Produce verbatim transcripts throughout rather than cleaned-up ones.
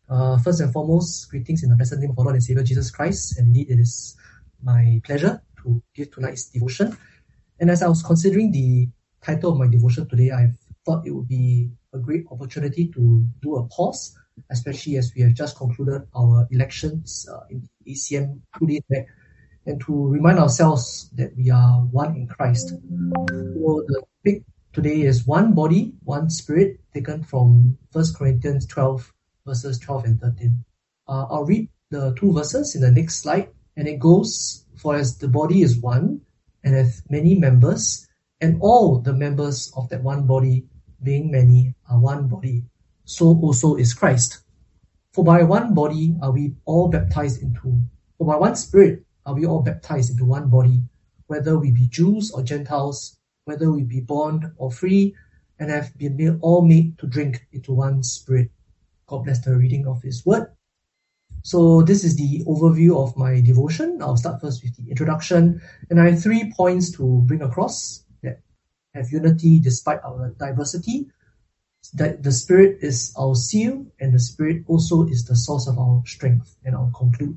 Uh, first and foremost, greetings in the blessed name of our Lord and Savior Jesus Christ. And indeed, it is my pleasure to give tonight's devotion. And as I was considering the title of my devotion today, I thought it would be a great opportunity to do a pause, especially as we have just concluded our elections uh, in A C M two days back, and to remind ourselves that we are one in Christ. So the topic today is one body, one spirit, taken from First Corinthians twelve, verses twelve and thirteen. Uh, I'll read the two verses in the next slide, and it goes, "For as the body is one, and hath many members, and all the members of that one body, being many, are one body, so also is Christ. For by one body are we all baptized into, for by one Spirit are we all baptized into one body, whether we be Jews or Gentiles, whether we be bond or free, and have been made, all made to drink into one Spirit." God bless the reading of His Word. So this is the overview of my devotion. I'll start first with the introduction, and I have three points to bring across that have unity despite our diversity. That the Spirit is our seal, and the Spirit also is the source of our strength. And I'll conclude.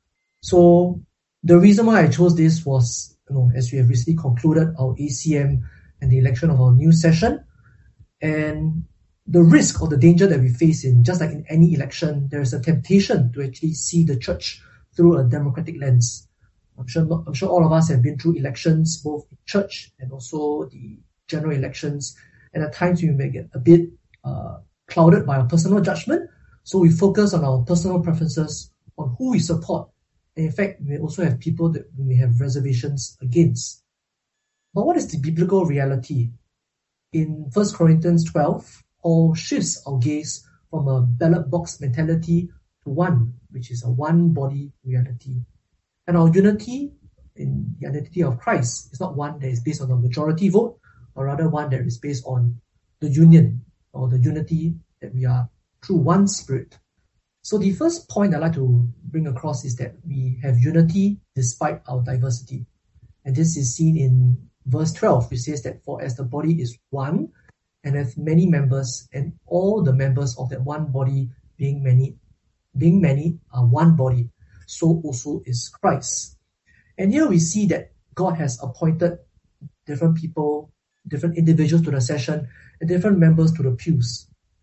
So the reason why I chose this was, you know, as we have recently concluded our A C M and the election of our new session, and the risk or the danger that we face in, just like in any election, there is a temptation to actually see the church through a democratic lens. I'm sure, I'm sure all of us have been through elections, both in church and also the general elections, and at times we may get a bit uh, clouded by our personal judgment. So we focus on our personal preferences, on who we support, and in fact, we may also have people that we may have reservations against. But what is the biblical reality? In First Corinthians twelve, Paul shifts our gaze from a ballot box mentality to one, which is a one-body reality. And our unity in the identity of Christ is not one that is based on a majority vote, or rather one that is based on the union or the unity that we are through one Spirit. So the first point I'd like to bring across is that we have unity despite our diversity. And this is seen in verse twelve, which says that, "For as the body is one, and hath many members, and all the members of that one body, being many, being many, are one body, so also is Christ." And here we see that God has appointed different people, different individuals to the session, and different members to the pews.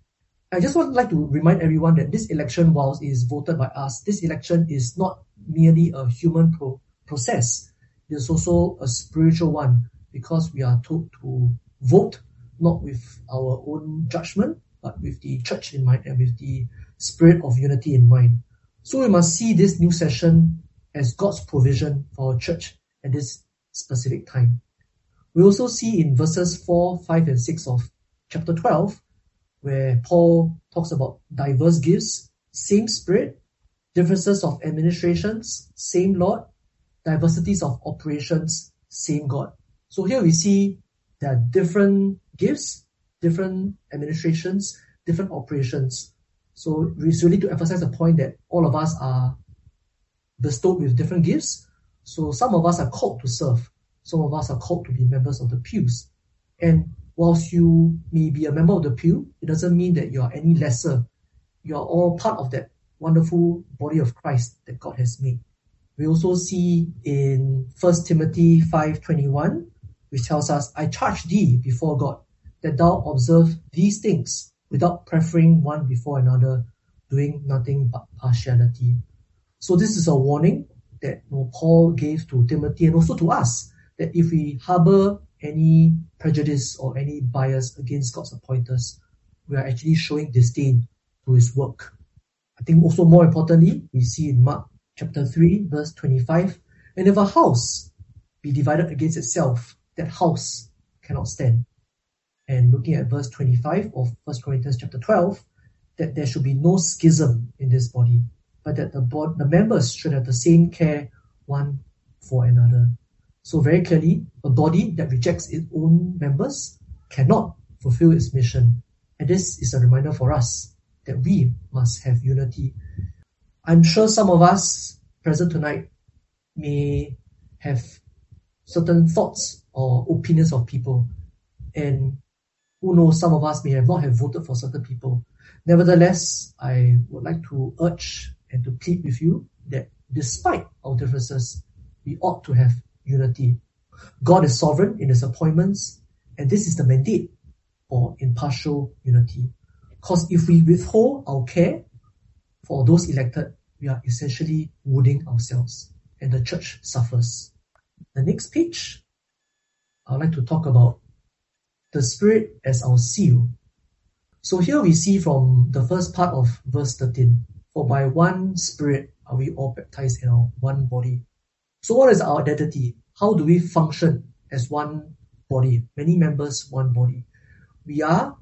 I just would like to remind everyone that this election, whilst it is voted by us, this election is not merely a human pro- process. It is also a spiritual one, because we are told to vote not with our own judgment, but with the church in mind and with the spirit of unity in mind. So we must see this new session as God's provision for our church at this specific time. We also see in verses four, five, and six of chapter twelve, where Paul talks about diverse gifts, same Spirit, differences of administrations, same Lord, diversities of operations, same God. So here we see there are different gifts, different administrations, different operations. So it's really to emphasize the point that all of us are bestowed with different gifts. So some of us are called to serve. Some of us are called to be members of the pews. And whilst you may be a member of the pew, it doesn't mean that you are any lesser. You are all part of that wonderful body of Christ that God has made. We also see in First Timothy five twenty-one, which tells us, "I charge thee before God, that thou observe these things, without preferring one before another, doing nothing but partiality." So this is a warning that, you know, Paul gave to Timothy and also to us, that if we harbor any prejudice or any bias against God's appointers, we are actually showing disdain to His work. I think also more importantly, we see in Mark chapter three, verse twenty-five, "And if a house be divided against itself, that house cannot stand." And looking at verse twenty-five of First Corinthians chapter twelve, that there should be no schism in this body, but that the, bod- the members should have the same care one for another. So very clearly, a body that rejects its own members cannot fulfill its mission. And this is a reminder for us that we must have unity. I'm sure some of us present tonight may have certain thoughts or opinions of people, and who knows, some of us may have not have voted for certain people. Nevertheless, I would like to urge and to plead with you that despite our differences, we ought to have unity. God is sovereign in His appointments, and this is the mandate for impartial unity. Because if we withhold our care for those elected, we are essentially wounding ourselves, and the church suffers. The next page, I'd like to talk about the Spirit as our seal. So here we see from the first part of verse thirteen, for by one Spirit are we all baptized in our one body. So what is our identity? How do we function as one body? Many members, one body. We are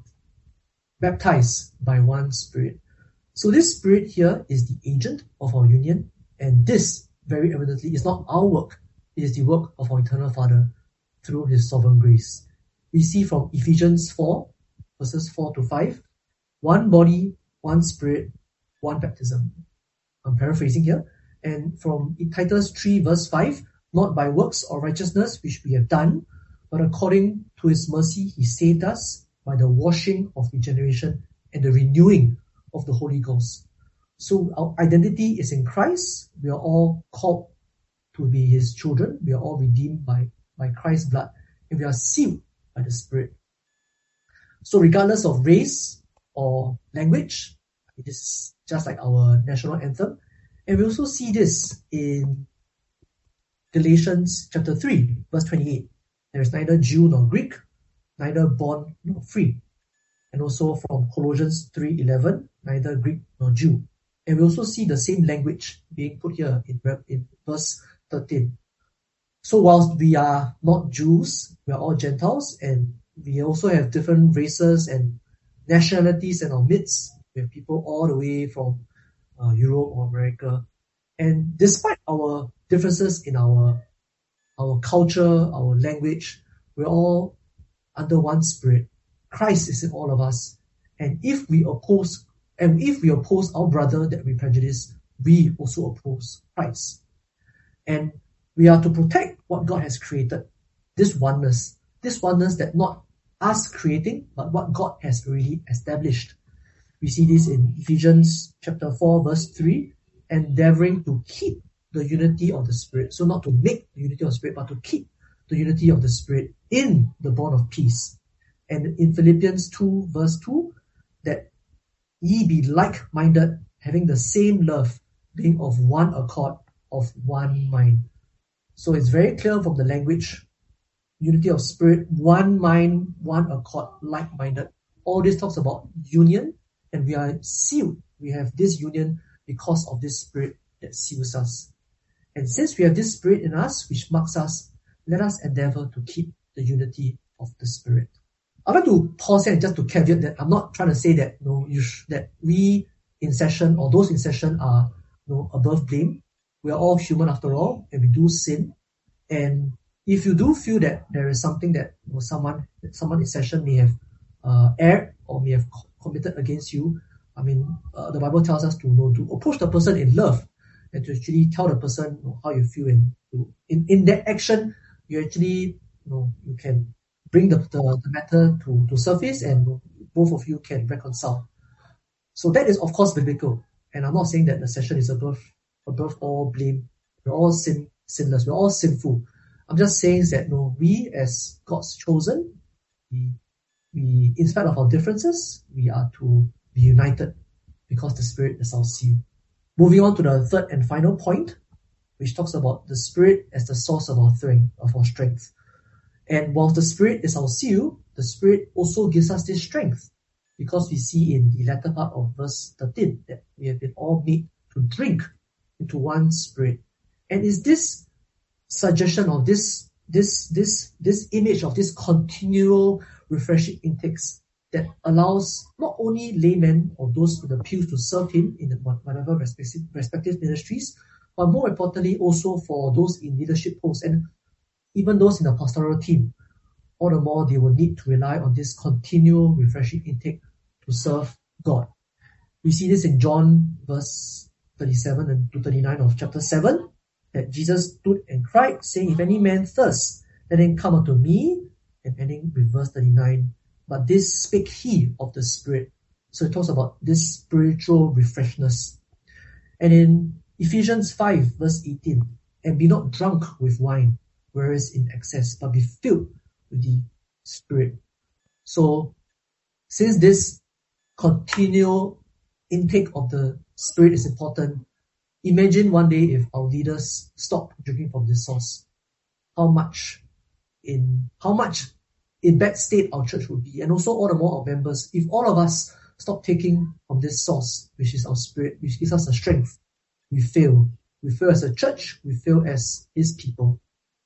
baptized by one Spirit. So this Spirit here is the agent of our union, and this, very evidently, is not our work. It is the work of our eternal Father through His sovereign grace. We see from Ephesians four, verses four to five, one body, one Spirit, one baptism. I'm paraphrasing here. And from Titus three, verse five, not by works or righteousness which we have done, but according to His mercy He saved us by the washing of regeneration and the renewing of the Holy Ghost. So our identity is in Christ. We are all called to be His children. We are all redeemed by, by Christ's blood, and we are sealed by the Spirit. So regardless of race or language, it is just like our national anthem. And we also see this in Galatians chapter three, verse twenty-eight. There is neither Jew nor Greek, neither bond nor free. And also from Colossians three eleven, neither Greek nor Jew. And we also see the same language being put here in, in verse thirteen. So whilst we are not Jews, we are all Gentiles, and we also have different races and nationalities in our midst. We have people all the way from uh, Europe or America. And despite our differences in our our culture, our language, we're all under one Spirit. Christ is in all of us. And if we oppose, and if we oppose our brother that we prejudice, we also oppose Christ. And we are to protect what God has created, this oneness, this oneness that not us creating, but what God has already established. We see this in Ephesians chapter four, verse three, endeavoring to keep the unity of the Spirit. So not to make the unity of the Spirit, but to keep the unity of the Spirit in the bond of peace. And in Philippians two, verse two, that ye be like-minded, having the same love, being of one accord, of one mind. So it's very clear from the language, unity of spirit, one mind, one accord, like-minded. All this talks about union, and we are sealed. We have this union because of this Spirit that seals us. And since we have this Spirit in us, which marks us, let us endeavor to keep the unity of the Spirit. I'd like to pause here just to caveat that I'm not trying to say that you know, you sh- that we in session or those in session are you know, above blame. We are all human after all, and we do sin. And if you do feel that there is something that you know, someone that someone in session may have uh, erred or may have co- committed against you, I mean, uh, the Bible tells us to you know, to approach the person in love and to actually tell the person you know, how you feel. And to, in in that action, you actually you know you can bring the the, the matter to, to surface, and you know, both of you can reconcile. So that is of course biblical, and I'm not saying that the session is above above all blame. We're all sin sinless. We're all sinful. I'm just saying that you know, we as God's chosen, we, we in spite of our differences, we are to be united because the Spirit is our seal. Moving on to the third and final point, which talks about the Spirit as the source of our strength, of our strength. And whilst the Spirit is our seal, the Spirit also gives us this strength, because we see in the latter part of verse thirteen that we have been all made to drink into one Spirit. And is this suggestion of this this this this image of this continual refreshing intakes that allows not only laymen or those in the pews to serve Him in whatever respective, respective ministries, but more importantly also for those in leadership posts and even those in the pastoral team. All the more they will need to rely on this continual refreshing intake to serve God. We see this in John verse thirty-seven and to thirty-nine of chapter seven, that Jesus stood and cried, saying, if any man thirst, let him come unto me. And ending with verse thirty-nine, but this spake he of the Spirit, So it talks about this spiritual refreshness. And in Ephesians five, verse eighteen, and be not drunk with wine, whereas in excess, but be filled with the Spirit. So since this continual intake of the Spirit is important, imagine one day if our leaders stop drinking from this source, how much in how much in bad state our church would be, and also all the more our members, if all of us stop taking from this source, which is our Spirit, which gives us the strength, we fail. We fail as a church, we fail as His people.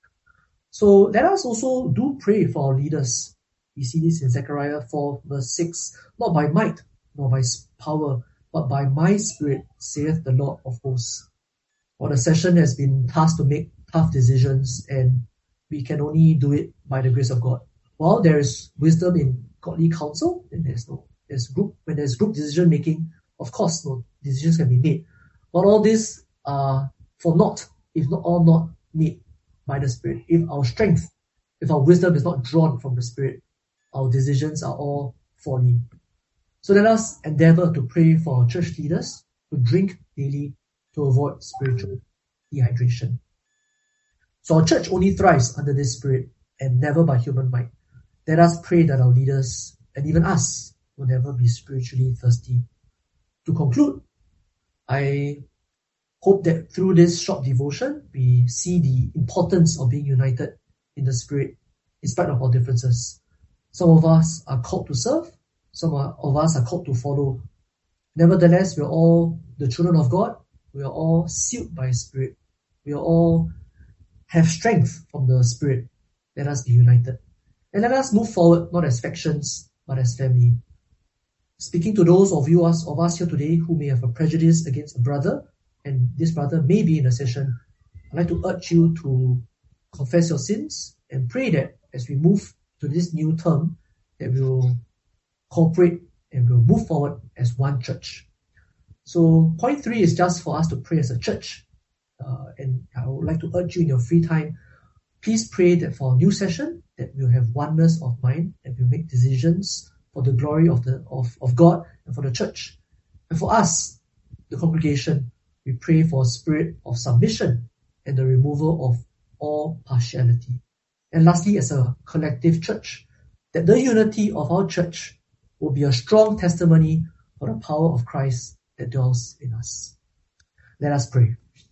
So let us also do pray for our leaders. We see this in Zechariah four, verse six, not by might, nor by power, but by my Spirit, saith the Lord of hosts. Well, the session has been tasked to make tough decisions, and we can only do it by the grace of God. While there is wisdom in godly counsel, then there's no there's group when there's group decision making, of course no decisions can be made. But all this are for naught, if not all not made by the Spirit. If our strength, if our wisdom is not drawn from the Spirit, our decisions are all folly. So let us endeavor to pray for our church leaders to drink daily to avoid spiritual dehydration. So our church only thrives under this Spirit and never by human might. Let us pray that our leaders and even us will never be spiritually thirsty. To conclude, I hope that through this short devotion, we see the importance of being united in the Spirit in spite of our differences. Some of us are called to serve, some of us are called to follow. Nevertheless, we are all the children of God. We are all sealed by Spirit. We are all have strength from the Spirit. Let us be united. And let us move forward, not as factions, but as family. Speaking to those of you us, of us here today who may have a prejudice against a brother, and this brother may be in a session, I'd like to urge you to confess your sins and pray that as we move to this new term, that we will cooperate and we'll move forward as one church. So point three is just for us to pray as a church. Uh, and I would like to urge you in your free time, please pray that for our new session, that we'll have oneness of mind, that we'll make decisions for the glory of the of, of God and for the church. And for us, the congregation, we pray for a spirit of submission and the removal of all partiality. And lastly, as a collective church, that the unity of our church will be a strong testimony for the power of Christ that dwells in us. Let us pray.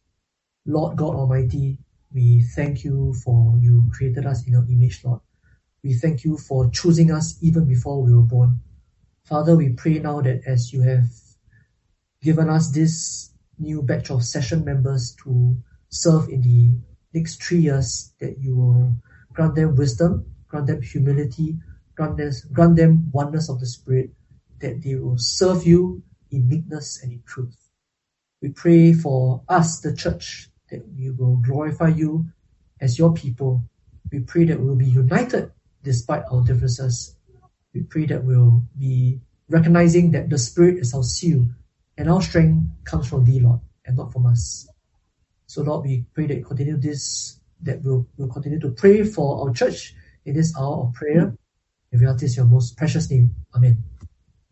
Lord God Almighty, we thank you for you created us in your image, Lord. We thank you for choosing us even before we were born. Father, we pray now that as you have given us this new batch of session members to serve in the next three years, that you will grant them wisdom, grant them humility, grant them, grant them oneness of the Spirit, that they will serve you in meekness and in truth. We pray for us, the church, that we will glorify you as your people. We pray that we will be united despite our differences. We pray that we will be recognizing that the Spirit is our seal and our strength comes from thee, Lord, and not from us. So Lord, we pray that you continue this, that we'll, we'll continue to pray for our church in this hour of prayer. And we ask this in your most precious name. Amen.